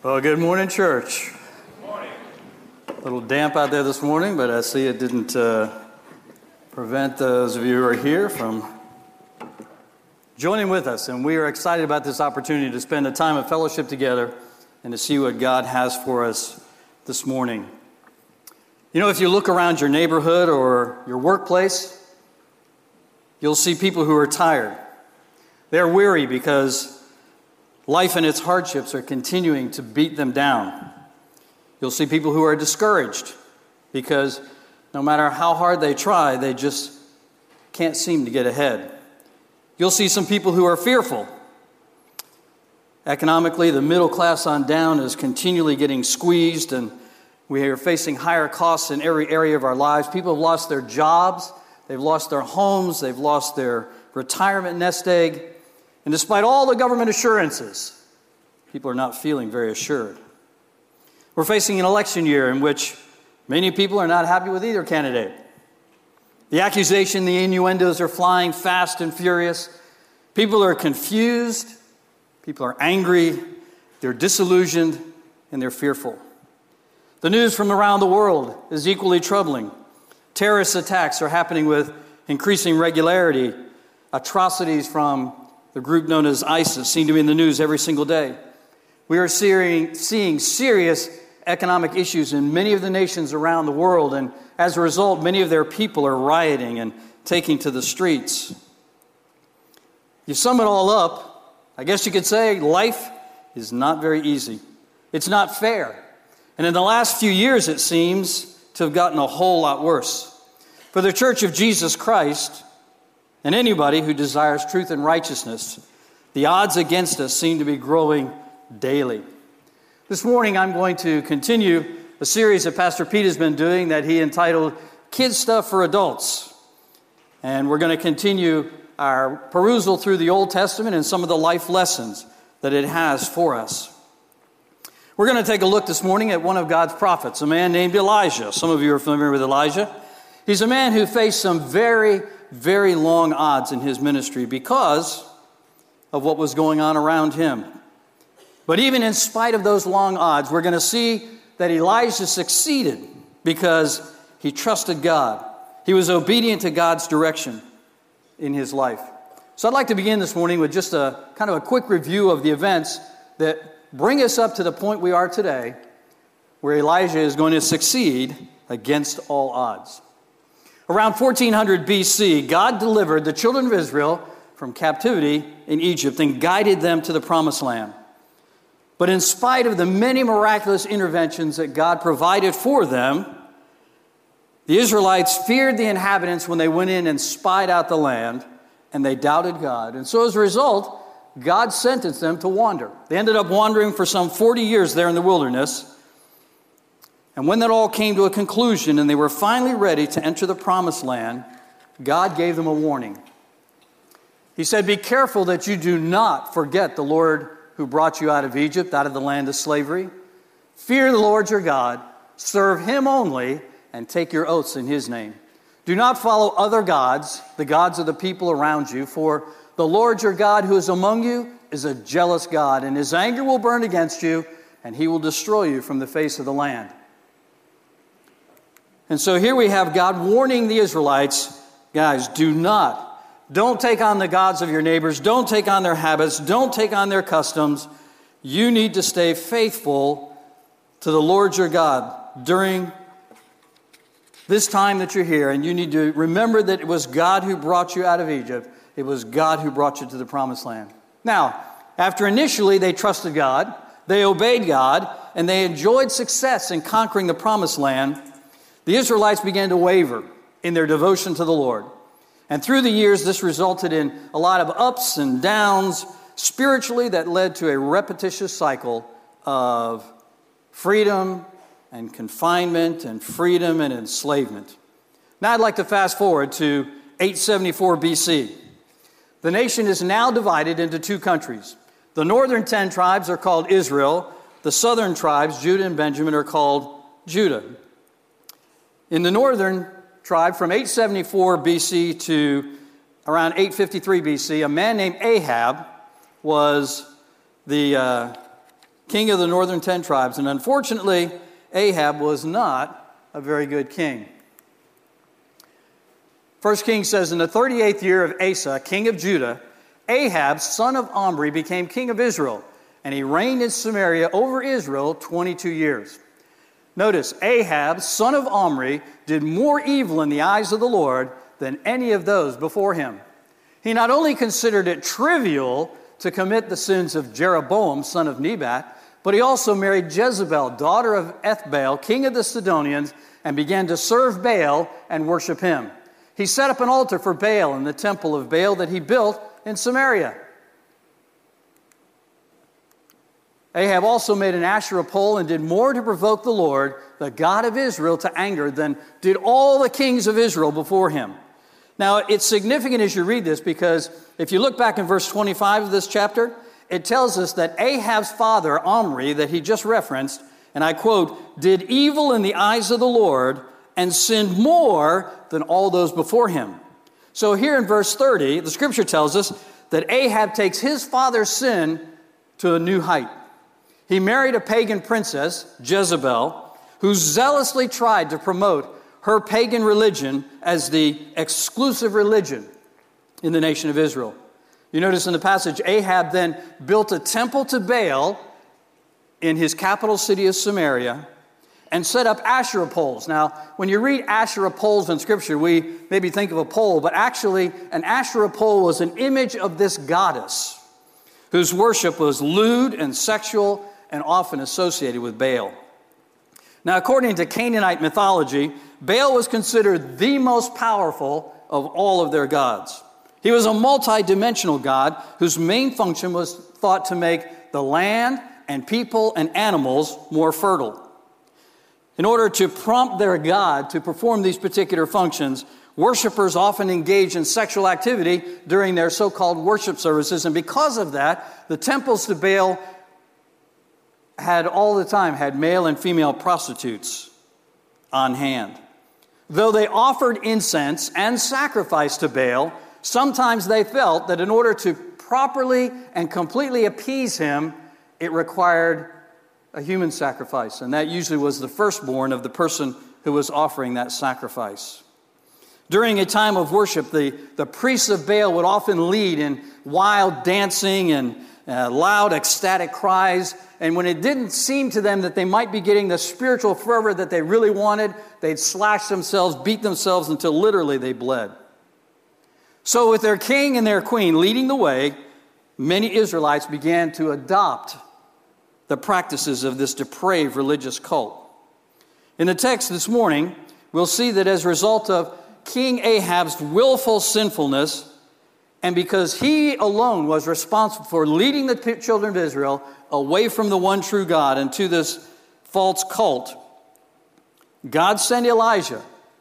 Well, good morning, church. Good morning. A little damp out there this morning, but I see it didn't prevent those of you who are here from joining with us. And we are excited about this opportunity to spend a time of fellowship together and to see what God has for us this morning. You know, if you look around your neighborhood or your workplace, you'll see people who are tired. They're weary because life and its hardships are continuing to beat them down. You'll see people who are discouraged because no matter how hard they try, they just can't seem to get ahead. You'll see some people who are fearful. Economically, the middle class on down is continually getting squeezed, and we are facing higher costs in every area of our lives. People have lost their jobs, they've lost their homes, they've lost their retirement nest egg. And despite all the government assurances, people are not feeling very assured. We're facing an election year in which many people are not happy with either candidate. The accusation, the innuendos are flying fast and furious. People are confused. People are angry. They're disillusioned, and they're fearful. The news from around the world is equally troubling. Terrorist attacks are happening with increasing regularity. Atrocities from the group known as ISIS seem to be in the news every single day. We are seeing serious economic issues in many of the nations around the world, and as a result, many of their people are rioting and taking to the streets. You sum it all up, I guess you could say life is not very easy. It's not fair. And in the last few years, it seems to have gotten a whole lot worse. For the Church of Jesus Christ, and anybody who desires truth and righteousness, the odds against us seem to be growing daily. This morning, I'm going to continue a series that Pastor Pete has been doing that he entitled Kids Stuff for Adults. And we're going to continue our perusal through the Old Testament and some of the life lessons that it has for us. We're going to take a look this morning at one of God's prophets, a man named Elijah. Some of you are familiar with Elijah. He's a man who faced some very long odds in his ministry because of what was going on around him. But even in spite of those long odds, we're going to see that Elijah succeeded because he trusted God. He was obedient to God's direction in his life. So I'd like to begin this morning with just a kind of a quick review of the events that bring us up to the point we are today, where Elijah is going to succeed against all odds. Around 1400 BC, God delivered the children of Israel from captivity in Egypt and guided them to the promised land. But in spite of the many miraculous interventions that God provided for them, the Israelites feared the inhabitants when they went in and spied out the land, and they doubted God. And so as a result, God sentenced them to wander. They ended up wandering for some 40 years there in the wilderness. And when that all came to a conclusion and they were finally ready to enter the promised land, God gave them a warning. He said, "Be careful that you do not forget the Lord who brought you out of Egypt, out of the land of slavery. Fear the Lord your God, serve him only, and take your oaths in his name. Do not follow other gods, the gods of the people around you, for the Lord your God who is among you is a jealous God, and his anger will burn against you, and he will destroy you from the face of the land." And so here we have God warning the Israelites, guys, don't take on the gods of your neighbors, don't take on their habits, don't take on their customs. You need to stay faithful to the Lord your God during this time that you're here, and you need to remember that it was God who brought you out of Egypt. It was God who brought you to the promised land. Now, after initially they trusted God, they obeyed God, and they enjoyed success in conquering the promised land, the Israelites began to waver in their devotion to the Lord. And through the years, this resulted in a lot of ups and downs spiritually that led to a repetitious cycle of freedom and confinement and freedom and enslavement. Now I'd like to fast forward to 874 BC. The nation is now divided into two countries. The northern 10 tribes are called Israel. The southern tribes, Judah and Benjamin, are called Judah. In the northern tribe, from 874 BC to around 853 BC, a man named Ahab was the king of the northern 10 tribes. And unfortunately, Ahab was not a very good king. 1 Kings says, in the 38th year of Asa, king of Judah, Ahab, son of Omri, became king of Israel, and he reigned in Samaria over Israel 22 years. Notice, Ahab, son of Omri, did more evil in the eyes of the Lord than any of those before him. He not only considered it trivial to commit the sins of Jeroboam, son of Nebat, but he also married Jezebel, daughter of Ethbaal, king of the Sidonians, and began to serve Baal and worship him. He set up an altar for Baal in the temple of Baal that he built in Samaria. Ahab also made an Asherah pole and did more to provoke the Lord, the God of Israel, to anger than did all the kings of Israel before him. Now, it's significant as you read this because if you look back in verse 25 of this chapter, it tells us that Ahab's father, Omri, that he just referenced, and I quote, did evil in the eyes of the Lord and sinned more than all those before him. So here in verse 30, the scripture tells us that Ahab takes his father's sin to a new height. He married a pagan princess, Jezebel, who zealously tried to promote her pagan religion as the exclusive religion in the nation of Israel. You notice in the passage, Ahab then built a temple to Baal in his capital city of Samaria and set up Asherah poles. Now, when you read Asherah poles in Scripture, we maybe think of a pole, but actually an Asherah pole was an image of this goddess whose worship was lewd and sexual and often associated with Baal. Now, according to Canaanite mythology, Baal was considered the most powerful of all of their gods. He was a multi-dimensional god whose main function was thought to make the land and people and animals more fertile. In order to prompt their god to perform these particular functions, worshipers often engage in sexual activity during their so-called worship services, and because of that, the temples to Baal had male and female prostitutes on hand. Though they offered incense and sacrifice to Baal, sometimes they felt that in order to properly and completely appease him, it required a human sacrifice, and that usually was the firstborn of the person who was offering that sacrifice. During a time of worship, the priests of Baal would often lead in wild dancing and loud ecstatic cries, and when it didn't seem to them that they might be getting the spiritual fervor that they really wanted, they'd slash themselves, beat themselves until literally they bled. So with their king and their queen leading the way, many Israelites began to adopt the practices of this depraved religious cult. In the text this morning, we'll see that as a result of King Ahab's willful sinfulness, and because he alone was responsible for leading the children of Israel away from the one true God and to this false cult, God sent Elijah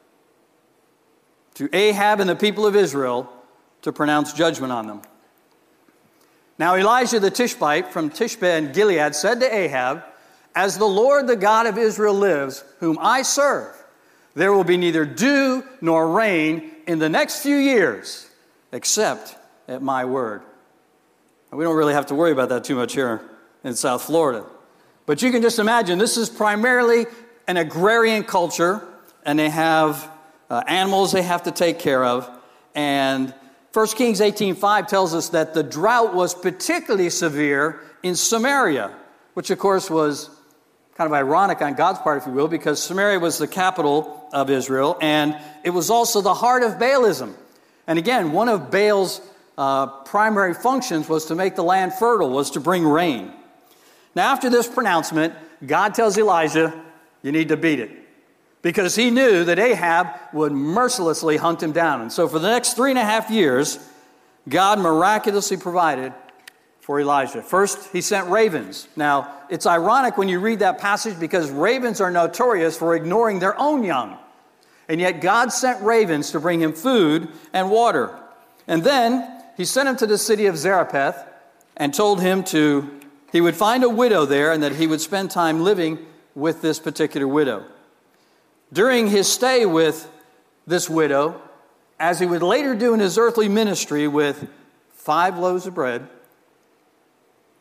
to Ahab and the people of Israel to pronounce judgment on them. Now Elijah the Tishbite from Tishbe in Gilead said to Ahab, "As the Lord, the God of Israel lives, whom I serve, there will be neither dew nor rain in the next few years, except at my word." And we don't really have to worry about that too much here in South Florida. But you can just imagine, this is primarily an agrarian culture, and they have animals they have to take care of. And 1 Kings 18:5 tells us that the drought was particularly severe in Samaria, which of course was kind of ironic on God's part, if you will, because Samaria was the capital of Israel, and it was also the heart of Baalism. And again, one of Baal's primary functions was to make the land fertile, was to bring rain. Now, after this pronouncement, God tells Elijah, you need to beat it, because he knew that Ahab would mercilessly hunt him down. And so for the next 3.5 years, God miraculously provided for Elijah. First, he sent ravens. Now, it's ironic when you read that passage because ravens are notorious for ignoring their own young. And yet God sent ravens to bring him food and water. And then he sent him to the city of Zarephath and told him he would find a widow there and that he would spend time living with this particular widow. During his stay with this widow, as he would later do in his earthly ministry with 5 loaves of bread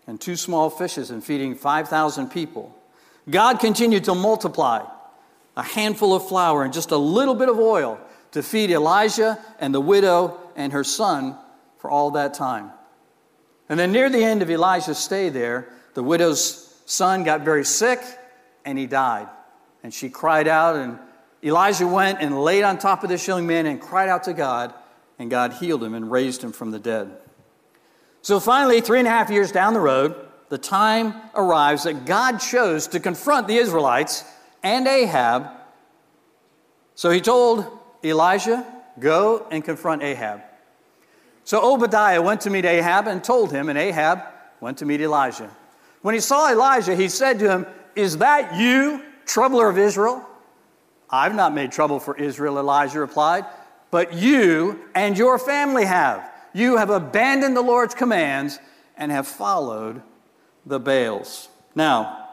and 2 small fishes and feeding 5,000 people. God continued to multiply a handful of flour and just a little bit of oil to feed Elijah and the widow and her son for all that time. And then near the end of Elijah's stay there, the widow's son got very sick and he died. And she cried out, and Elijah went and laid on top of this young man and cried out to God, and God healed him and raised him from the dead. So finally, 3.5 years down the road, the time arrives that God chose to confront the Israelites and Ahab. So he told Elijah, go and confront Ahab. So Obadiah went to meet Ahab and told him, and Ahab went to meet Elijah. When he saw Elijah, he said to him, is that you, troubler of Israel? I've not made trouble for Israel, Elijah replied, but you and your family have. You have abandoned the Lord's commands and have followed the Baals. Now,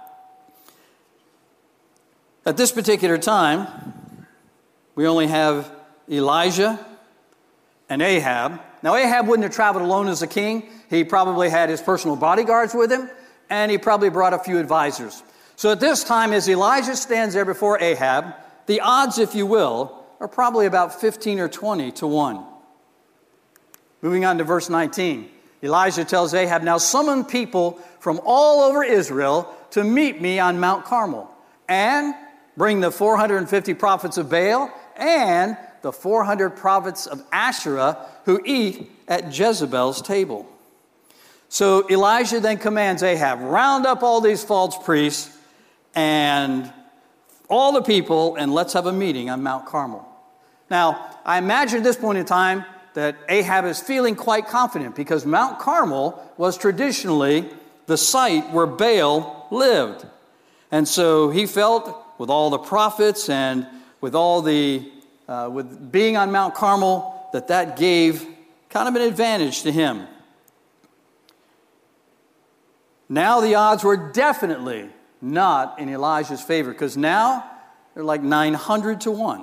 at this particular time, we only have Elijah and Ahab. Now, Ahab wouldn't have traveled alone as a king. He probably had his personal bodyguards with him, and he probably brought a few advisors. So at this time, as Elijah stands there before Ahab, the odds, if you will, are probably about 15 or 20 to 1. Moving on to verse 19. Elijah tells Ahab, now summon people from all over Israel to meet me on Mount Carmel, and bring the 450 prophets of Baal and the 400 prophets of Asherah who eat at Jezebel's table. So Elijah then commands Ahab, round up all these false priests and all the people, and let's have a meeting on Mount Carmel. Now, I imagine at this point in time that Ahab is feeling quite confident, because Mount Carmel was traditionally the site where Baal lived. And so he felt, with all the prophets and with all with being on Mount Carmel, that gave kind of an advantage to him. Now the odds were definitely not in Elijah's favor, because now they're like 900 to 1.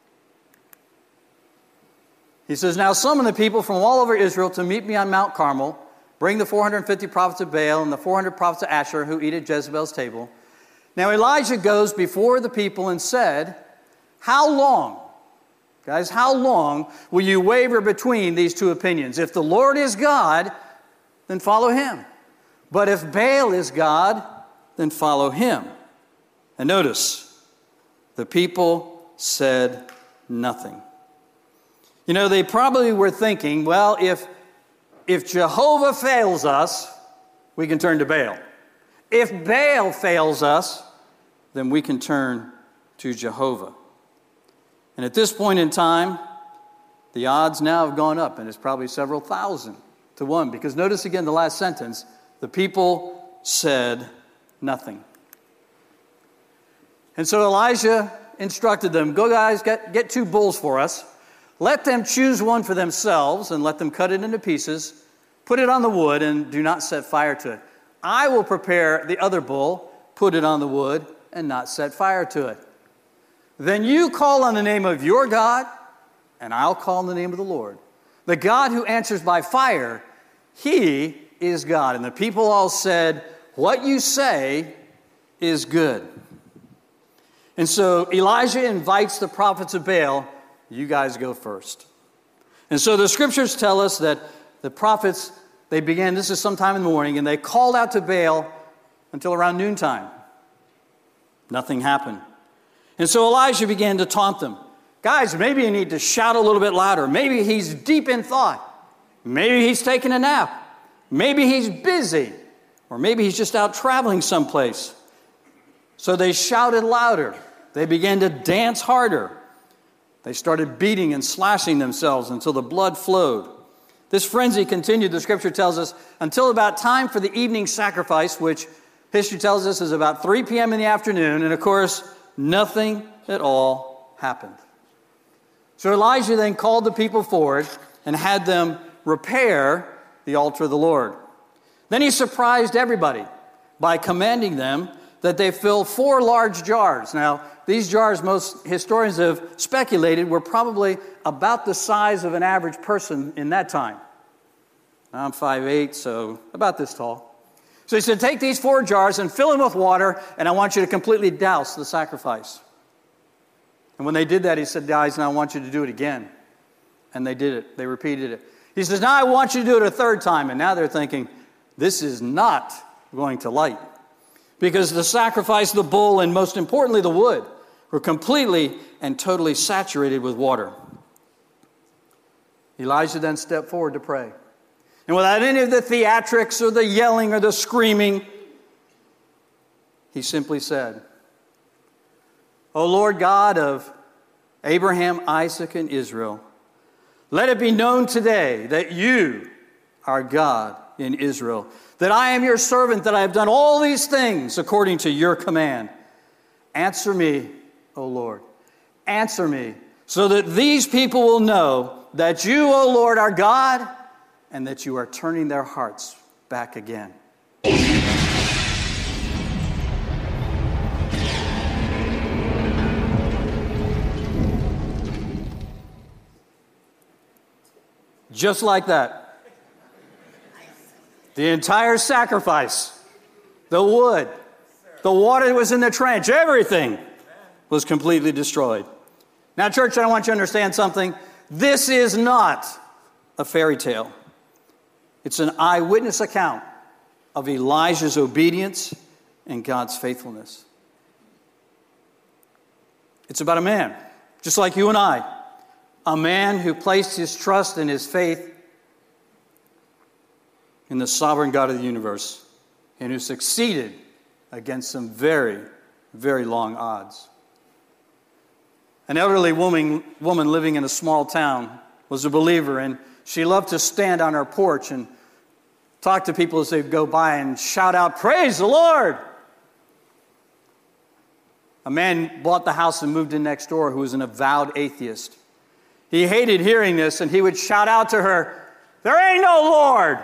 He says, now summon the people from all over Israel to meet me on Mount Carmel. Bring the 450 prophets of Baal and the 400 prophets of Asherah who eat at Jezebel's table. Now Elijah goes before the people and said, how long, guys, how long will you waver between these two opinions? If the Lord is God, then follow him. But if Baal is God, then follow him. And notice, the people said nothing. You know, they probably were thinking, well, if Jehovah fails us, we can turn to Baal. If Baal fails us, then we can turn to Jehovah. And at this point in time, the odds now have gone up, and it's probably several thousand to 1. Because notice again the last sentence, the people said nothing. And so Elijah instructed them, go guys, get 2 bulls for us. Let them choose one for themselves and let them cut it into pieces, put it on the wood, and do not set fire to it. I will prepare the other bull, put it on the wood, and not set fire to it. Then you call on the name of your God, and I'll call on the name of the Lord. The God who answers by fire, he is God. And the people all said, what you say is good. And so Elijah invites the prophets of Baal, you guys go first. And so the scriptures tell us that the prophets, they began, this is sometime in the morning, and they called out to Baal until around noontime. Nothing happened. And so Elijah began to taunt them. Guys, maybe you need to shout a little bit louder. Maybe he's deep in thought. Maybe he's taking a nap. Maybe he's busy. Or maybe he's just out traveling someplace. So they shouted louder. They began to dance harder. They started beating and slashing themselves until the blood flowed. This frenzy continued, the scripture tells us, until about time for the evening sacrifice, which history tells us is about 3 p.m. in the afternoon. And of course, nothing at all happened. So Elijah then called the people forward and had them repair the altar of the Lord. Then he surprised everybody by commanding them that they fill 4 large jars. Now, these jars, most historians have speculated, were probably about the size of an average person in that time. I'm 5'8", so about this tall. So he said, take these 4 jars and fill them with water, and I want you to completely douse the sacrifice. And when they did that, he said, guys, now I want you to do it again. And they did it. They repeated it. He says, now I want you to do it a 3rd time. And now they're thinking, this is not going to light. Because the sacrifice, the bull, and most importantly, the wood, were completely and totally saturated with water. Elijah then stepped forward to pray. And without any of the theatrics or the yelling or the screaming, he simply said, O Lord God of Abraham, Isaac, and Israel, let it be known today that you are God in Israel, that I am your servant, that I have done all these things according to your command. Answer me, O Lord. Answer me, so that these people will know that you, O Lord, are God, and that you are turning their hearts back again. Just like that. The entire sacrifice, the wood, the water that was in the trench, everything was completely destroyed. Now, church, I want you to understand something. This is not a fairy tale. It's an eyewitness account of Elijah's obedience and God's faithfulness. It's about a man, just like you and I, a man who placed his trust and his faith in the sovereign God of the universe and who succeeded against some very, very long odds. An elderly woman living in a small town was a believer, and she loved to stand on her porch and talk to people as they go by and shout out, "Praise the Lord!" A man bought the house and moved in next door who was an avowed atheist. He hated hearing this, and he would shout out to her, "There ain't no Lord!"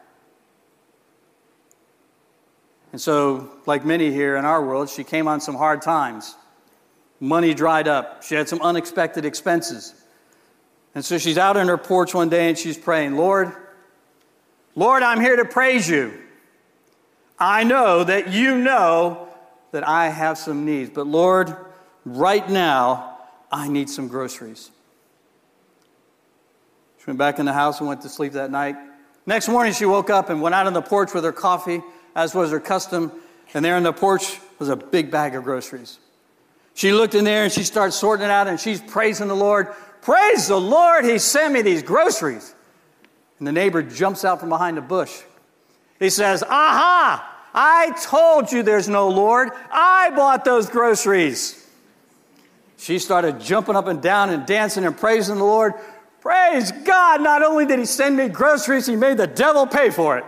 And so, like many here in our world, she came on some hard times. Money dried up. She had some unexpected expenses. And so she's out on her porch one day and she's praying, Lord, I'm here to praise you. I know that you know that I have some needs. But Lord, right now, I need some groceries. She went back in the house and went to sleep that night. Next morning, she woke up and went out on the porch with her coffee, as was her custom. And there on the porch was a big bag of groceries. She looked in there and she starts sorting it out and she's praising the Lord. Praise the Lord, he sent me these groceries. And the neighbor jumps out from behind a bush. He says, aha, I told you there's no Lord. I bought those groceries. She started jumping up and down and dancing and praising the Lord. Praise God, not only did he send me groceries, he made the devil pay for it.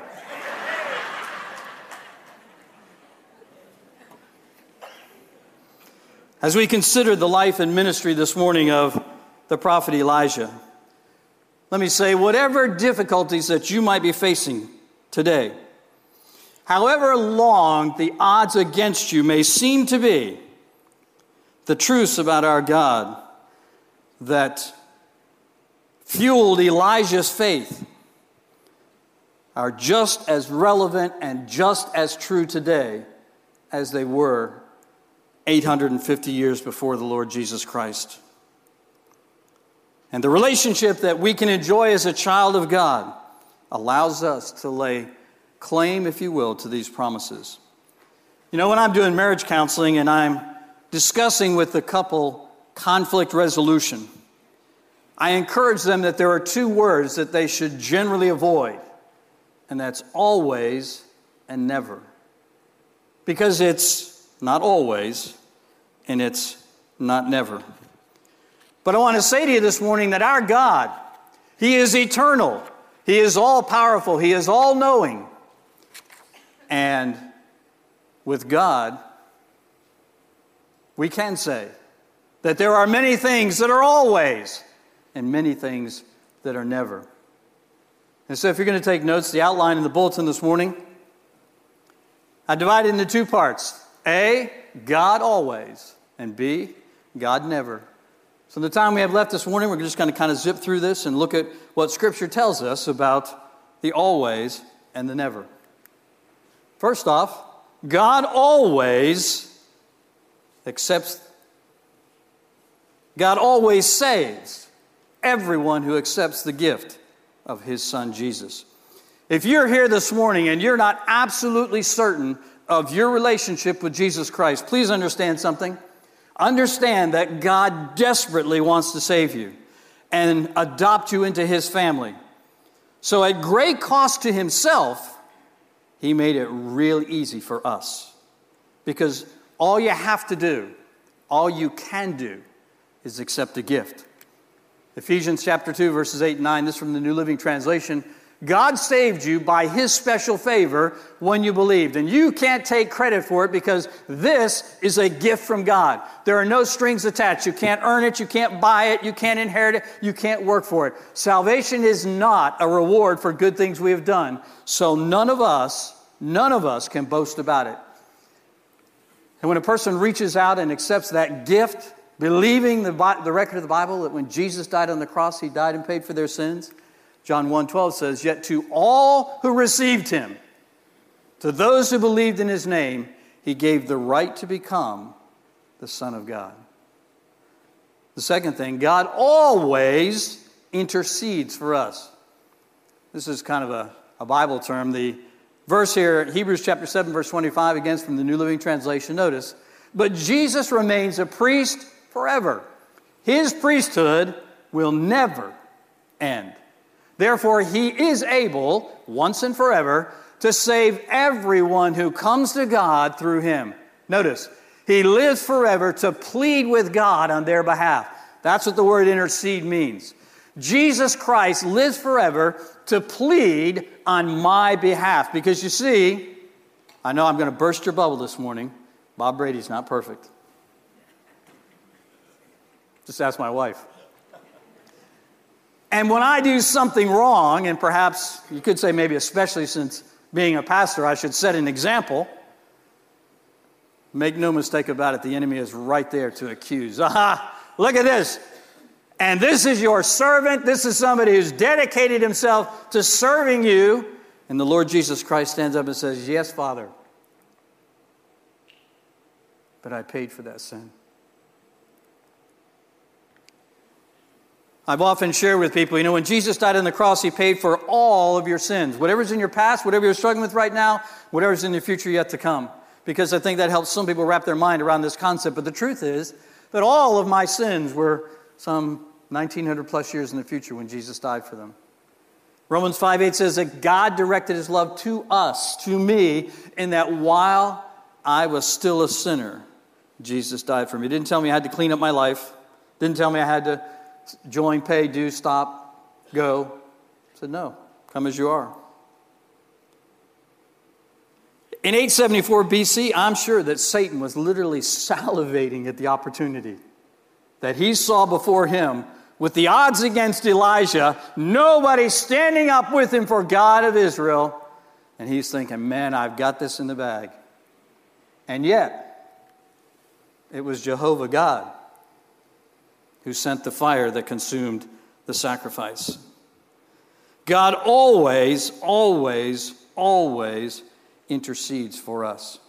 As we consider the life and ministry this morning of the prophet Elijah, let me say, whatever difficulties that you might be facing today, however long the odds against you may seem to be, the truths about our God that fueled Elijah's faith are just as relevant and just as true today as they were 850 years before the Lord Jesus Christ. And the relationship that we can enjoy as a child of God allows us to lay claim, if you will, to these promises. You know, when I'm doing marriage counseling and I'm discussing with the couple conflict resolution, I encourage them that there are 2 words that they should generally avoid, and that's always and never. Because it's not always, and it's not never. But I want to say to you this morning that our God, he is eternal. He is all-powerful. He is all-knowing. And with God, we can say that there are many things that are always and many things that are never. And so if you're going to take notes, the outline in the bulletin this morning, I divided into 2 parts. A, God always, and B, God never. So the time we have left this morning, we're just going to kind of zip through this and look at what Scripture tells us about the always and the never. First off, God always saves everyone who accepts the gift of his Son, Jesus. If you're here this morning and you're not absolutely certain of your relationship with Jesus Christ, please understand something. Understand that God desperately wants to save you and adopt you into his family. So at great cost to himself, he made it real easy for us. Because all you have to do, all you can do, is accept a gift. Ephesians chapter 2, verses 8 and 9, this from the New Living Translation. God saved you by his special favor when you believed. And you can't take credit for it because this is a gift from God. There are no strings attached. You can't earn it. You can't buy it. You can't inherit it. You can't work for it. Salvation is not a reward for good things we have done. So none of us can boast about it. And when a person reaches out and accepts that gift, believing the record of the Bible that when Jesus died on the cross, he died and paid for their sins, John 1:12 says, "Yet to all who received him, to those who believed in his name, he gave the right to become the Son of God." The second thing, God always intercedes for us. This is kind of a Bible term. The verse here, Hebrews chapter 7, verse 25, again from the New Living Translation. Notice, "But Jesus remains a priest forever. His priesthood will never end. Therefore, he is able, once and forever, to save everyone who comes to God through him." Notice, he lives forever to plead with God on their behalf. That's what the word intercede means. Jesus Christ lives forever to plead on my behalf. Because you see, I know I'm going to burst your bubble this morning. Bob Brady's not perfect. Just ask my wife. And when I do something wrong, and perhaps you could say maybe especially since being a pastor, I should set an example. Make no mistake about it, the enemy is right there to accuse. Aha, look at this. And this is your servant. This is somebody who's dedicated himself to serving you. And the Lord Jesus Christ stands up and says, "Yes, Father, but I paid for that sin." I've often shared with people, when Jesus died on the cross, he paid for all of your sins. Whatever's in your past, whatever you're struggling with right now, whatever's in the future yet to come. Because I think that helps some people wrap their mind around this concept. But the truth is that all of my sins were some 1900 plus years in the future when Jesus died for them. Romans 5:8 says that God directed his love to us, to me, in that while I was still a sinner, Jesus died for me. He didn't tell me I had to clean up my life. Didn't tell me I had to join, pay, do, stop, go. He said, no, come as you are. In 874 BC, I'm sure that Satan was literally salivating at the opportunity that he saw before him with the odds against Elijah, nobody standing up with him for God of Israel. And he's thinking, man, I've got this in the bag. And yet, it was Jehovah God who sent the fire that consumed the sacrifice. God always, always, always intercedes for us.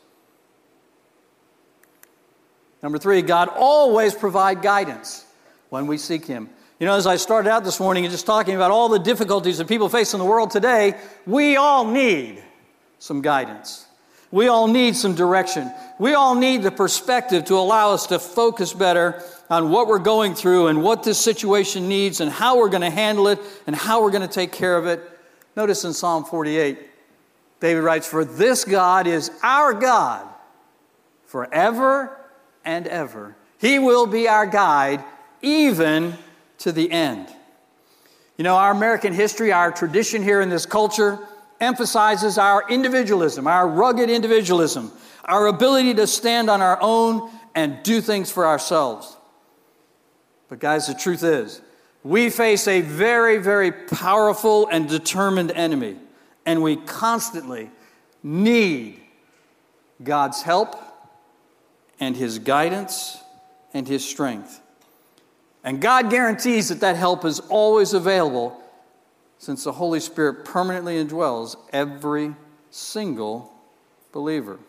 Number 3, God always provides guidance when we seek him. As I started out this morning and just talking about all the difficulties that people face in the world today, we all need some guidance. We all need some direction. We all need the perspective to allow us to focus better on what we're going through and what this situation needs and how we're going to handle it and how we're going to take care of it. Notice in Psalm 48, David writes, "For this God is our God forever and ever. He will be our guide even to the end." Our American history, our tradition here in this culture emphasizes our individualism, our rugged individualism, our ability to stand on our own and do things for ourselves. But guys, the truth is, we face a very, very powerful and determined enemy, and we constantly need God's help and his guidance and his strength. And God guarantees that help is always available, since the Holy Spirit permanently indwells every single believer.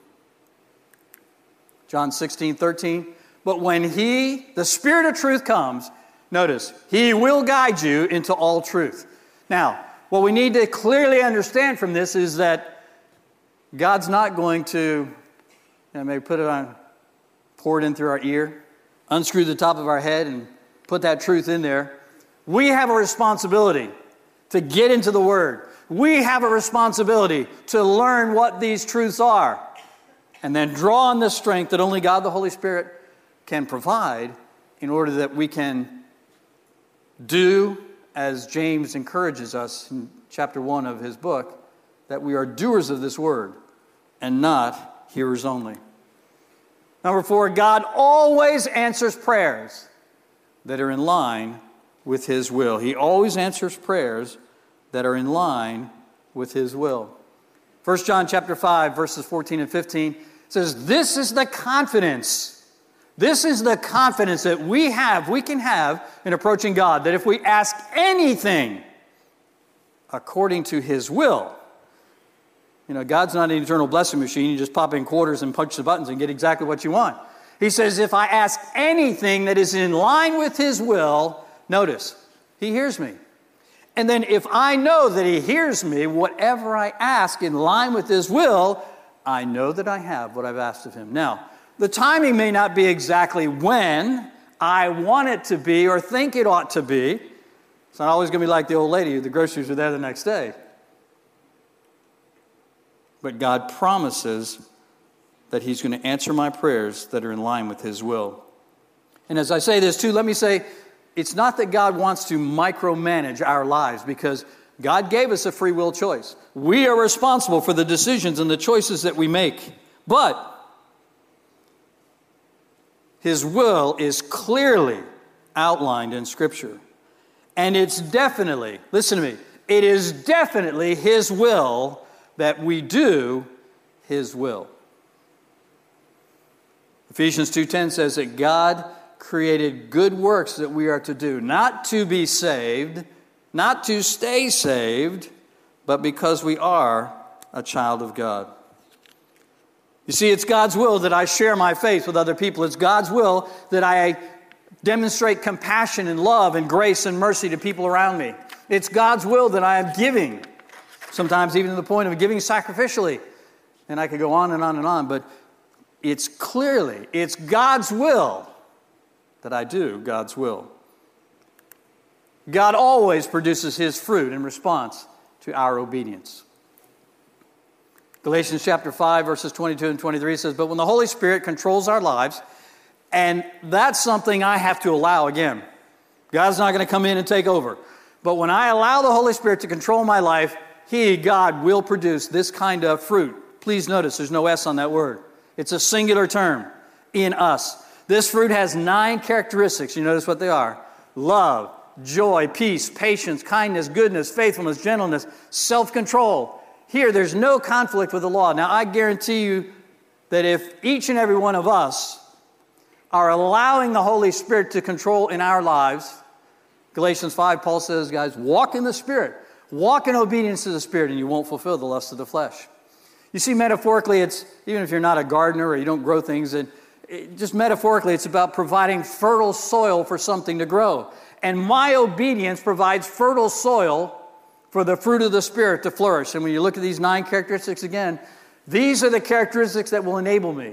John 16:13. But when He, the Spirit of truth, comes, notice, He will guide you into all truth. Now, what we need to clearly understand from this is that God's not going to, maybe pour it in through our ear, unscrew the top of our head and put that truth in there. We have a responsibility to get into the Word. We have a responsibility to learn what these truths are and then draw on the strength that only God the Holy Spirit can provide in order that we can do, as James encourages us in chapter 1 of his book, that we are doers of this Word and not hearers only. Number 4, God always answers prayers that are in line with His will. He always answers prayers that are in line with His will. 1 John chapter 5, verses 14 and 15 says, this is the confidence that we can have in approaching God, that if we ask anything according to His will, God's not an eternal blessing machine. You just pop in quarters and punch the buttons and get exactly what you want. He says, if I ask anything that is in line with His will, notice, He hears me. And then if I know that He hears me, whatever I ask in line with His will, I know that I have what I've asked of Him. Now, the timing may not be exactly when I want it to be or think it ought to be. It's not always going to be like the old lady, the groceries are there the next day. But God promises that He's going to answer my prayers that are in line with His will. And as I say this too, let me say, it's not that God wants to micromanage our lives, because God gave us a free will choice. We are responsible for the decisions and the choices that we make. But His will is clearly outlined in Scripture. And it's definitely, listen to me, it is definitely His will that we do His will. Ephesians 2:10 says that God created good works that we are to do, not to be saved, not to stay saved, but because we are a child of God. You see, it's God's will that I share my faith with other people. It's God's will that I demonstrate compassion and love and grace and mercy to people around me. It's God's will that I am giving, sometimes even to the point of giving sacrificially. And I could go on and on and on, but it's God's will that I do God's will. God always produces His fruit in response to our obedience. Galatians chapter 5, verses 22 and 23 says, but when the Holy Spirit controls our lives, and that's something I have to allow again. God's not going to come in and take over. But when I allow the Holy Spirit to control my life, God, will produce this kind of fruit. Please notice there's no S on that word. It's a singular term, in us. This fruit has 9 characteristics. You notice what they are. Love, joy, peace, patience, kindness, goodness, faithfulness, gentleness, self-control. Here, there's no conflict with the law. Now, I guarantee you that if each and every one of us are allowing the Holy Spirit to control in our lives, Galatians 5, Paul says, guys, walk in the Spirit. Walk in obedience to the Spirit, and you won't fulfill the lust of the flesh. You see, metaphorically, it's, even if you're not a gardener or you don't grow things, just metaphorically, it's about providing fertile soil for something to grow. And my obedience provides fertile soil for the fruit of the Spirit to flourish. And when you look at these 9 characteristics again, these are the characteristics that will enable me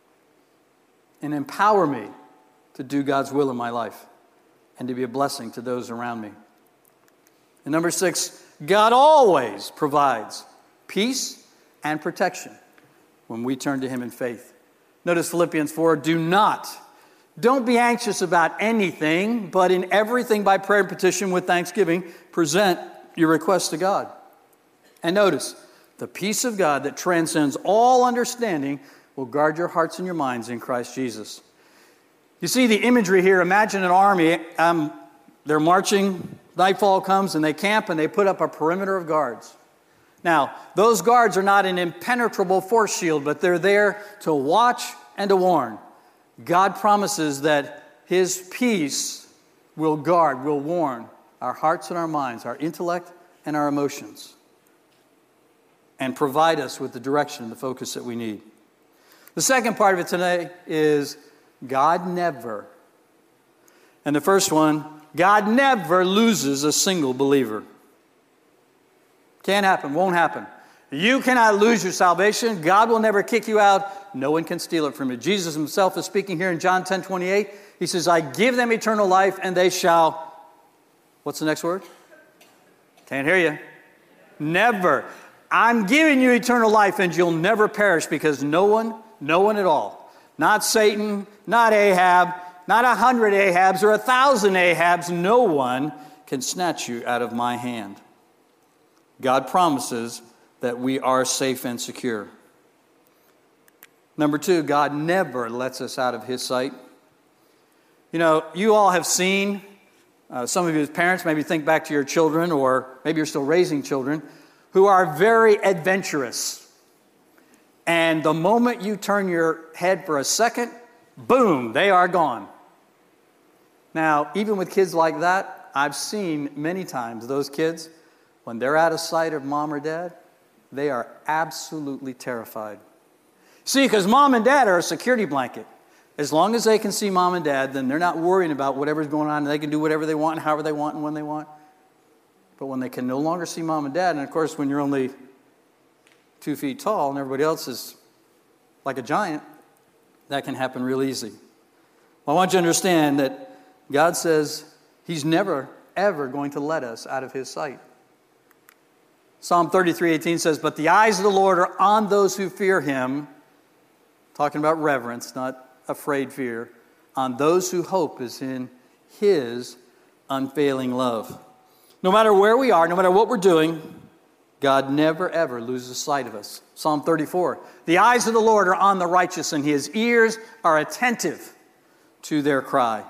and empower me to do God's will in my life and to be a blessing to those around me. And number 6, God always provides peace and protection when we turn to Him in faith. Notice Philippians 4, don't be anxious about anything, but in everything by prayer and petition with thanksgiving, present your requests to God. And notice, the peace of God that transcends all understanding will guard your hearts and your minds in Christ Jesus. You see the imagery here. Imagine an army. They're marching, nightfall comes, and they camp, and they put up a perimeter of guards. Now, those guards are not an impenetrable force shield, but they're there to watch and to warn. God promises that His peace will guard, will warn our hearts and our minds, our intellect and our emotions. and provide us with the direction and the focus that we need. The second part of it today is God never. And the first one, God never loses a single believer. Can't happen, won't happen. You cannot lose your salvation. God will never kick you out. No one can steal it from you. Jesus himself is speaking here in John 10:28. He says, I give them eternal life and they shall, what's the next word? Can't hear you. Never. I'm giving you eternal life and you'll never perish, because no one at all, not Satan, not Ahab, not 100 Ahabs or 1,000 Ahabs, no one can snatch you out of my hand. God promises that we are safe and secure. Number two, God never lets us out of his sight. You know, you all have seen, some of you as parents, maybe think back to your children, or maybe you're still raising children, who are very adventurous. And the moment you turn your head for a second, boom, they are gone. Now, even with kids like that, I've seen many times those kids, when they're out of sight of mom or dad, they are absolutely terrified. See, because mom and dad are a security blanket. As long as they can see mom and dad, then they're not worrying about whatever's going on. They can do whatever they want and however they want and when they want. But when they can no longer see mom and dad, and of course when you're only 2 feet tall and everybody else is like a giant, that can happen real easy. Well, I want you to understand that God says he's never, ever going to let us out of his sight. Psalm 33:18 says, but the eyes of the Lord are on those who fear him, talking about reverence, not afraid fear, on those who hope is in his unfailing love. No matter where we are, no matter what we're doing, God never, ever loses sight of us. Psalm 34, the eyes of the Lord are on the righteous, and his ears are attentive to their cry.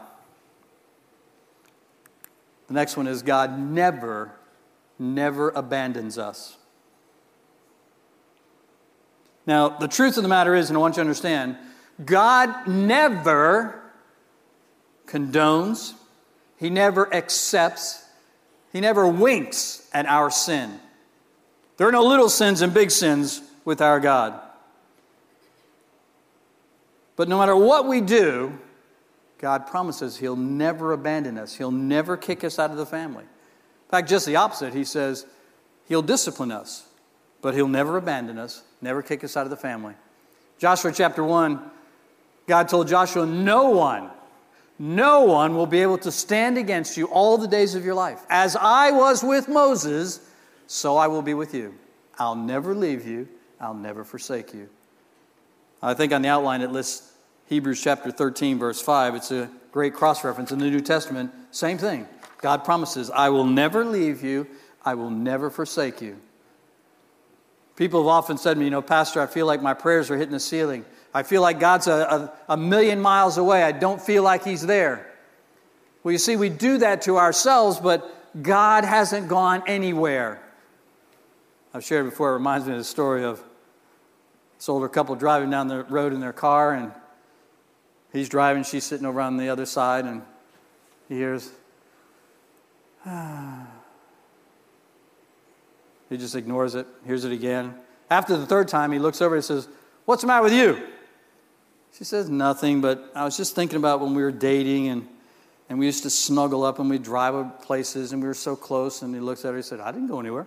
The next one is God never abandons us. Now, the truth of the matter is, and I want you to understand, God never condones, he never accepts, he never winks at our sin. There are no little sins and big sins with our God. But no matter what we do, God promises he'll never abandon us. He'll never kick us out of the family. In fact, just the opposite. He says he'll discipline us, but he'll never abandon us, never kick us out of the family. Joshua chapter 1, God told Joshua, no one will be able to stand against you all the days of your life. As I was with Moses, so I will be with you. I'll never leave you. I'll never forsake you. I think on the outline it lists Hebrews chapter 13, verse 5. It's a great cross-reference in the New Testament. Same thing. God promises, I will never leave you. I will never forsake you. People have often said to me, Pastor, I feel like my prayers are hitting the ceiling. I feel like God's a million miles away. I don't feel like he's there. Well, you see, we do that to ourselves, but God hasn't gone anywhere. I've shared before, it reminds me of the story of this older couple driving down the road in their car, and he's driving, she's sitting over on the other side, and he hears, He just ignores it, hears it again. After the third time, he looks over and says, what's the matter with you? She says, nothing, but I was just thinking about when we were dating, and we used to snuggle up and we'd drive places, and we were so close. And he looks at her and he said, I didn't go anywhere.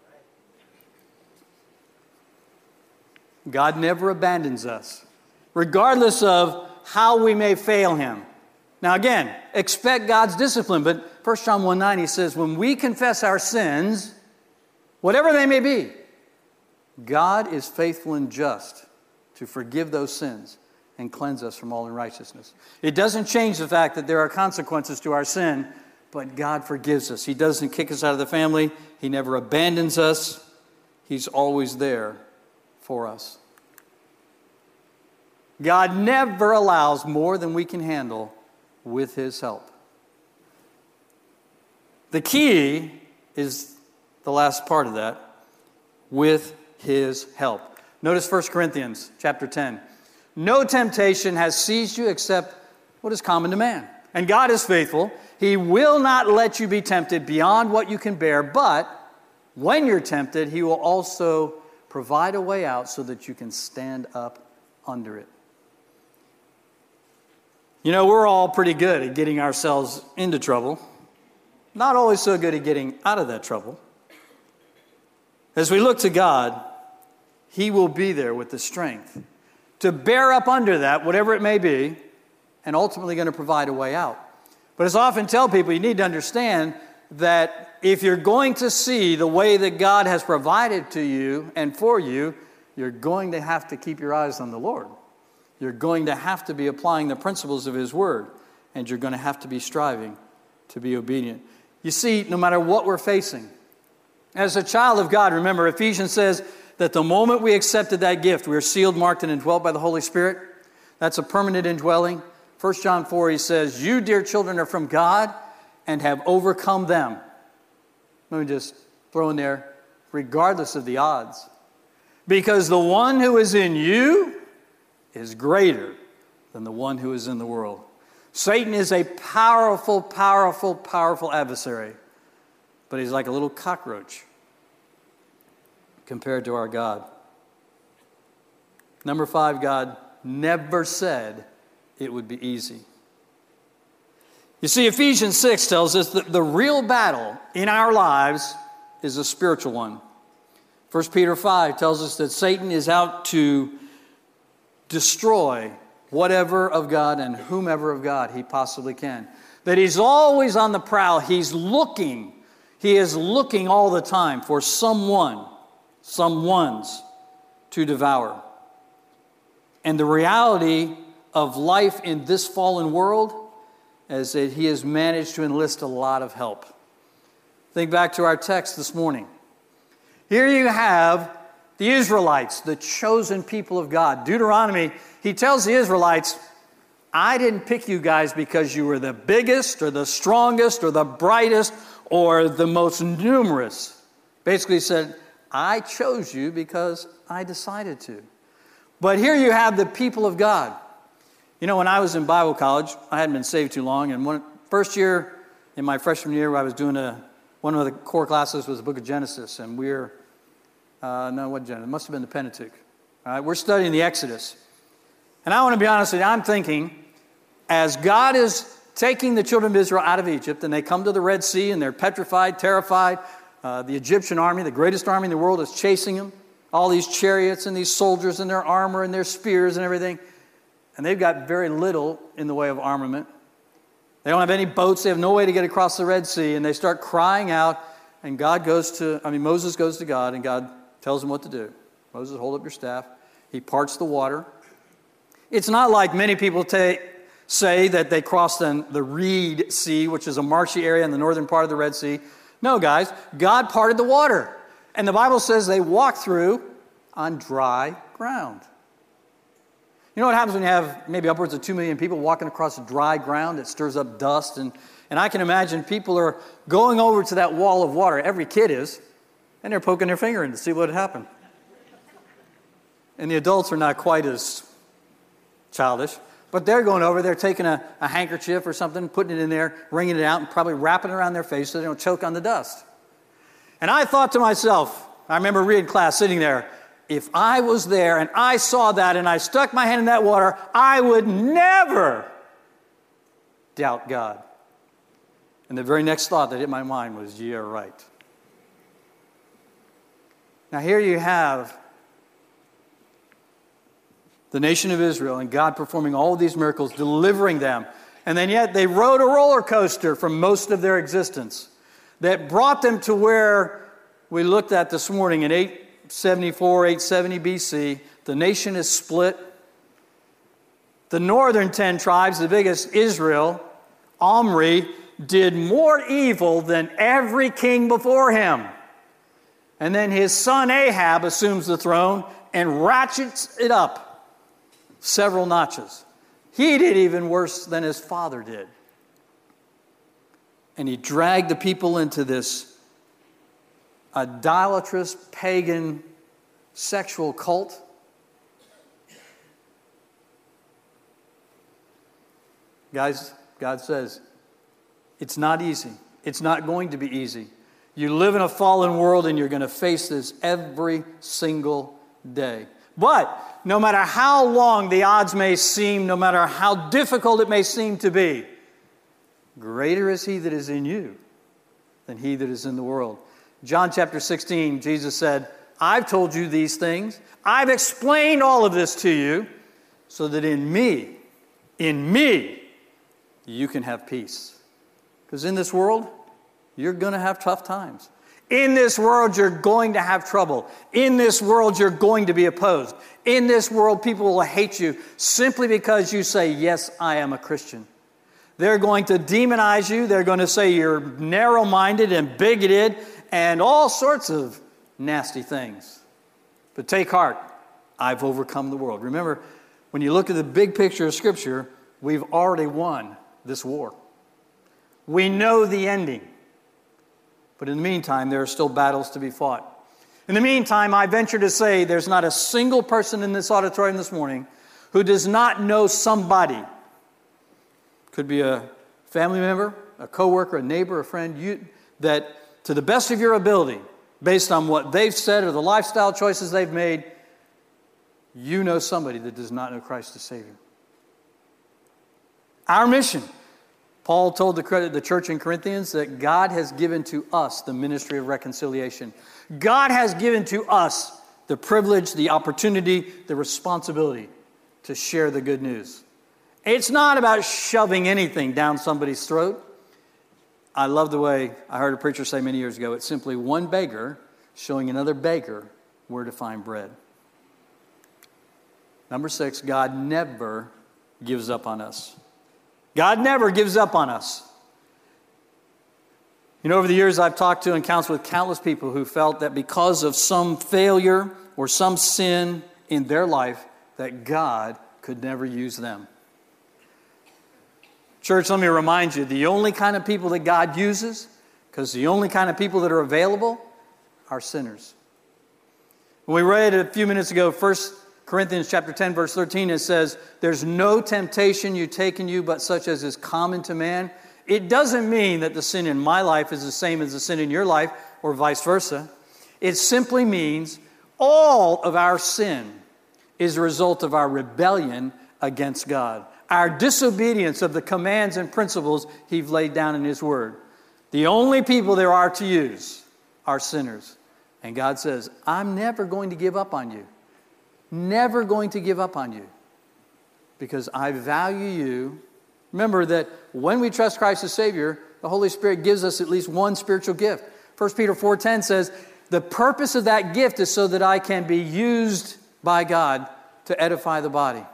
God never abandons us, regardless of how we may fail him. Now again, expect God's discipline, but 1 John 1:9, he says, when we confess our sins, whatever they may be, God is faithful and just to forgive those sins and cleanse us from all unrighteousness. It doesn't change the fact that there are consequences to our sin, but God forgives us. He doesn't kick us out of the family. He never abandons us. He's always there for us. God never allows more than we can handle with his help. The key is the last part of that, with his help. Notice 1 Corinthians chapter 10. No temptation has seized you except what is common to man. And God is faithful. He will not let you be tempted beyond what you can bear, but when you're tempted, he will also provide a way out so that you can stand up under it. You know, we're all pretty good at getting ourselves into trouble. Not always so good at getting out of that trouble. As we look to God, He will be there with the strength to bear up under that, whatever it may be, and ultimately going to provide a way out. But as I often tell people, you need to understand that if you're going to see the way that God has provided to you and for you, you're going to have to keep your eyes on the Lord. You're going to have to be applying the principles of His Word, and you're going to have to be striving to be obedient. You see, no matter what we're facing, as a child of God, remember, Ephesians says that the moment we accepted that gift, we are sealed, marked, and indwelt by the Holy Spirit. That's a permanent indwelling. 1 John 4, he says, you, dear children, are from God and have overcome them. Let me just throw in there, regardless of the odds. Because the one who is in you is greater than the one who is in the world. Satan is a powerful, powerful, powerful adversary. But he's like a little cockroach compared to our God. Number 5, God never said it would be easy. You see, Ephesians 6 tells us that the real battle in our lives is a spiritual one. 1 Peter 5 tells us that Satan is out to destroy whatever of God and whomever of God he possibly can. That he's always on the prowl. He is looking all the time for someone's to devour. And the reality of life in this fallen world is that he has managed to enlist a lot of help. Think back to our text this morning. Here you have the Israelites, the chosen people of God. Deuteronomy, he tells the Israelites, I didn't pick you guys because you were the biggest or the strongest or the brightest or the most numerous. Basically he said, I chose you because I decided to. But here you have the people of God. You know, when I was in Bible college, I hadn't been saved too long, and first year, in my freshman year, I was doing one of the core classes was the book of Genesis, and it must have been the Pentateuch. All right, we're studying the Exodus. And I want to be honest with you, I'm thinking, as God is taking the children of Israel out of Egypt, and they come to the Red Sea, and they're petrified, terrified, the Egyptian army, the greatest army in the world, is chasing them, all these chariots and these soldiers and their armor and their spears and everything. And they've got very little in the way of armament. They don't have any boats. They have no way to get across the Red Sea. And they start crying out. And Moses goes to God, and God tells him what to do. Moses, hold up your staff. He parts the water. It's not like many people say that they crossed the Reed Sea, which is a marshy area in the northern part of the Red Sea. No, guys, God parted the water. And the Bible says they walked through on dry ground. You know what happens when you have maybe upwards of 2 million people walking across dry ground? It stirs up dust. And I can imagine people are going over to that wall of water. Every kid is. And they're poking their finger in to see what had happened. And the adults are not quite as childish. But they're going over, they're taking a handkerchief or something, putting it in there, wringing it out, and probably wrapping it around their face so they don't choke on the dust. And I thought to myself, I remember reading class sitting there, if I was there and I saw that and I stuck my hand in that water, I would never doubt God. And the very next thought that hit my mind was, yeah, right. Now here you have the nation of Israel and God performing all of these miracles, delivering them. And then yet they rode a roller coaster for most of their existence that brought them to where we looked at this morning in 874, 870 BC. The nation is split. The northern 10 tribes, the biggest, Israel, Omri, did more evil than every king before him. And then his son Ahab assumes the throne and ratchets it up several notches. He did even worse than his father did. And he dragged the people into this idolatrous, pagan, sexual cult. Guys, God says, it's not easy. It's not going to be easy. You live in a fallen world, and you're going to face this every single day. But no matter how long the odds may seem, no matter how difficult it may seem to be, greater is He that is in you than he that is in the world. John chapter 16, Jesus said, I've told you these things. I've explained all of this to you so that in me, you can have peace. Because in this world, you're going to have tough times. In this world, you're going to have trouble. In this world, you're going to be opposed. In this world, people will hate you simply because you say, yes, I am a Christian. They're going to demonize you. They're going to say you're narrow-minded and bigoted and all sorts of nasty things. But take heart, I've overcome the world. Remember, when you look at the big picture of Scripture, we've already won this war. We know the ending. But in the meantime, there are still battles to be fought. In the meantime, I venture to say there's not a single person in this auditorium this morning who does not know somebody. Could be a family member, a coworker, a neighbor, a friend, that to the best of your ability, based on what they've said or the lifestyle choices they've made, you know somebody that does not know Christ as Savior. Our mission, Paul told the church in Corinthians that God has given to us the ministry of reconciliation. God has given to us the privilege, the opportunity, the responsibility to share the good news. It's not about shoving anything down somebody's throat. I love the way I heard a preacher say many years ago, it's simply one beggar showing another beggar where to find bread. Number 6, God never gives up on us. God never gives up on us. You know, over the years I've talked to and counseled with countless people who felt that because of some failure or some sin in their life, that God could never use them. Church, let me remind you, the only kind of people that God uses, because the only kind of people that are available are sinners. When we read a few minutes ago, 1 Corinthians chapter 10, verse 13, it says, there's no temptation you take in you but such as is common to man. It doesn't mean that the sin in my life is the same as the sin in your life or vice versa. It simply means all of our sin is a result of our rebellion against God. Our disobedience of the commands and principles He's laid down in His Word. The only people there are to use are sinners. And God says, I'm never going to give up on you. Never going to give up on you. Because I value you. Remember that when we trust Christ as Savior, the Holy Spirit gives us at least one spiritual gift. 1 Peter 4:10 says, the purpose of that gift is so that I can be used by God to edify the body.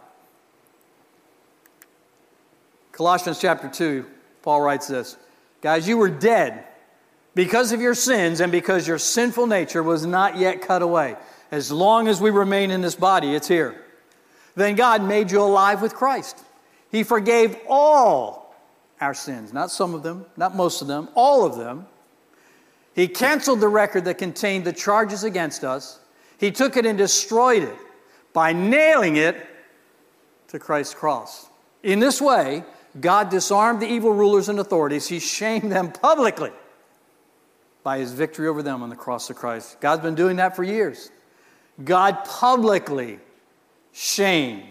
Colossians chapter 2, Paul writes this, guys, you were dead because of your sins and because your sinful nature was not yet cut away. As long as we remain in this body, it's here. Then God made you alive with Christ. He forgave all our sins, not some of them, not most of them, all of them. He canceled the record that contained the charges against us. He took it and destroyed it by nailing it to Christ's cross. In this way, God disarmed the evil rulers and authorities. He shamed them publicly by His victory over them on the cross of Christ. God's been doing that for years. God publicly shamed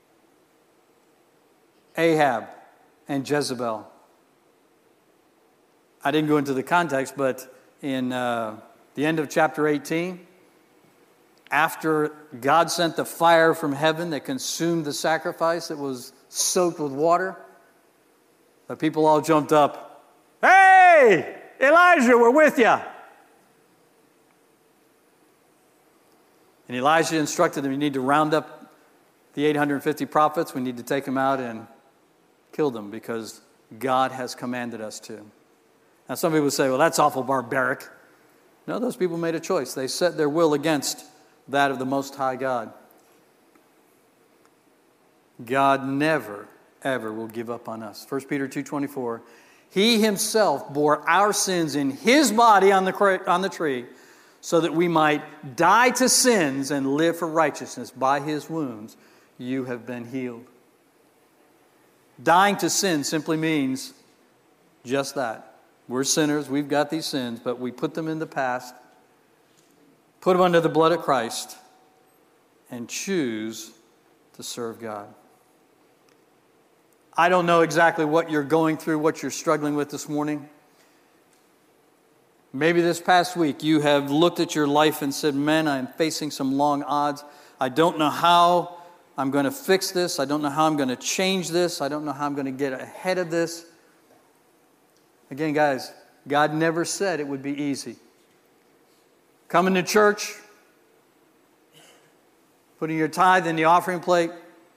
Ahab and Jezebel. I didn't go into the context, but in the end of chapter 18, after God sent the fire from heaven that consumed the sacrifice that was soaked with water, the people all jumped up. Hey, Elijah, we're with you. And Elijah instructed them, you need to round up the 850 prophets. We need to take them out and kill them because God has commanded us to. Now some people say, well, that's awful barbaric. No, those people made a choice. They set their will against that of the Most High God. God never, ever will give up on us. 1 Peter 2:24, He Himself bore our sins in His body on the tree so that we might die to sins and live for righteousness. By His wounds you have been healed. Dying to sin simply means just that. We're sinners. We've got these sins, but we put them in the past, put them under the blood of Christ, and choose to serve God. I don't know exactly what you're going through, what you're struggling with this morning. Maybe this past week you have looked at your life and said, man, I'm facing some long odds. I don't know how I'm going to fix this. I don't know how I'm going to change this. I don't know how I'm going to get ahead of this. Again, guys, God never said it would be easy. Coming to church, putting your tithe in the offering plate,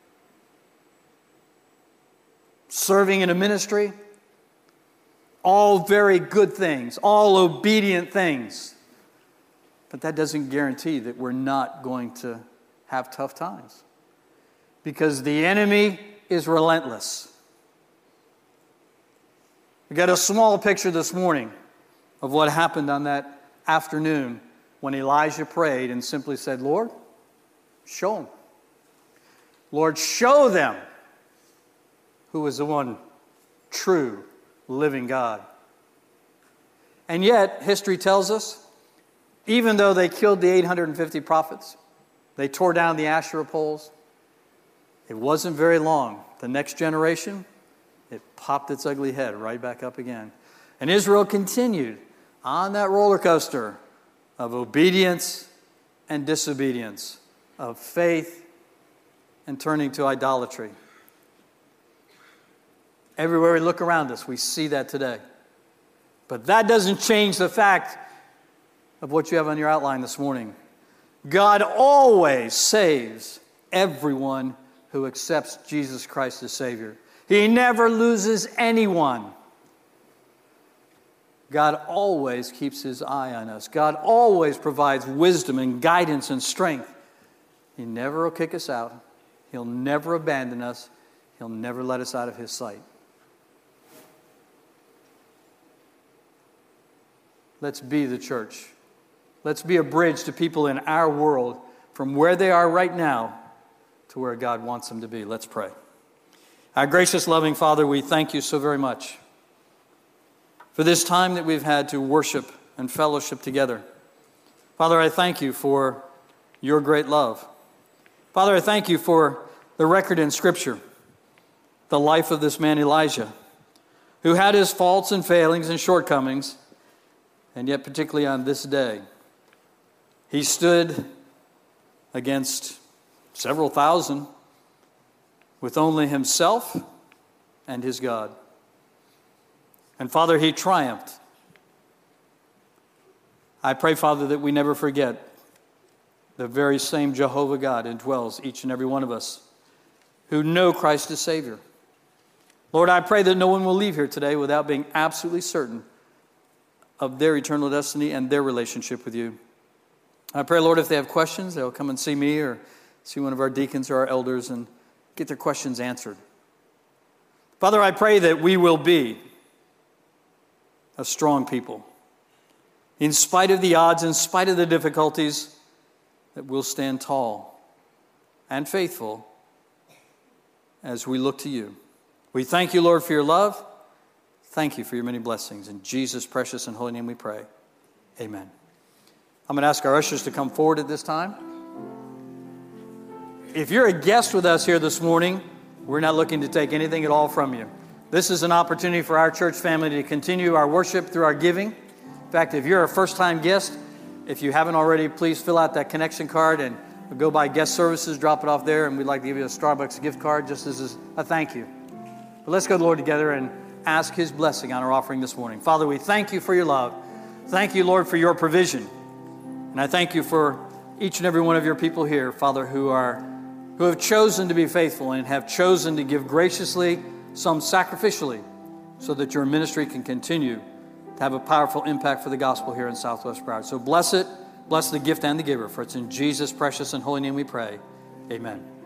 serving in a ministry, all very good things, all obedient things. But that doesn't guarantee that we're not going to have tough times. Because the enemy is relentless. We got a small picture this morning of what happened on that afternoon when Elijah prayed and simply said, Lord, show them. Lord, show them who is the one true, living God. And yet, history tells us, even though they killed the 850 prophets, they tore down the Asherah poles, it wasn't very long. The next generation, it popped its ugly head right back up again. And Israel continued on that roller coaster of obedience and disobedience, of faith and turning to idolatry. Everywhere we look around us, we see that today. But that doesn't change the fact of what you have on your outline this morning. God always saves everyone who accepts Jesus Christ as Savior. He never loses anyone. God always keeps His eye on us. God always provides wisdom and guidance and strength. He never will kick us out. He'll never abandon us. He'll never let us out of His sight. Let's be the church. Let's be a bridge to people in our world from where they are right now to where God wants them to be. Let's pray. Our gracious, loving Father, we thank you so very much for this time that we've had to worship and fellowship together. Father, I thank you for your great love. Father, I thank you for the record in Scripture, the life of this man Elijah, who had his faults and failings and shortcomings, and yet particularly on this day, he stood against several thousand with only himself and his God. And Father, he triumphed. I pray, Father, that we never forget the very same Jehovah God indwells each and every one of us who know Christ as Savior. Lord, I pray that no one will leave here today without being absolutely certain of their eternal destiny and their relationship with you. I pray, Lord, if they have questions, they'll come and see me or see one of our deacons or our elders and get their questions answered. Father, I pray that we will be a strong people. In spite of the odds, in spite of the difficulties, that we'll stand tall and faithful as we look to you. We thank you, Lord, for your love. Thank you for your many blessings. In Jesus' precious and holy name we pray. Amen. I'm going to ask our ushers to come forward at this time. If you're a guest with us here this morning, we're not looking to take anything at all from you. This is an opportunity for our church family to continue our worship through our giving. In fact, if you're a first-time guest, if you haven't already, please fill out that connection card and go by guest services, drop it off there, and we'd like to give you a Starbucks gift card just as a thank you. But let's go to the Lord together and ask His blessing on our offering this morning. Father, we thank you for your love. Thank you, Lord, for your provision. And I thank you for each and every one of your people here, Father, who have chosen to be faithful and have chosen to give graciously, some sacrificially, so that your ministry can continue to have a powerful impact for the gospel here in Southwest Broward. So bless it, bless the gift and the giver, for it's in Jesus' precious and holy name we pray. Amen.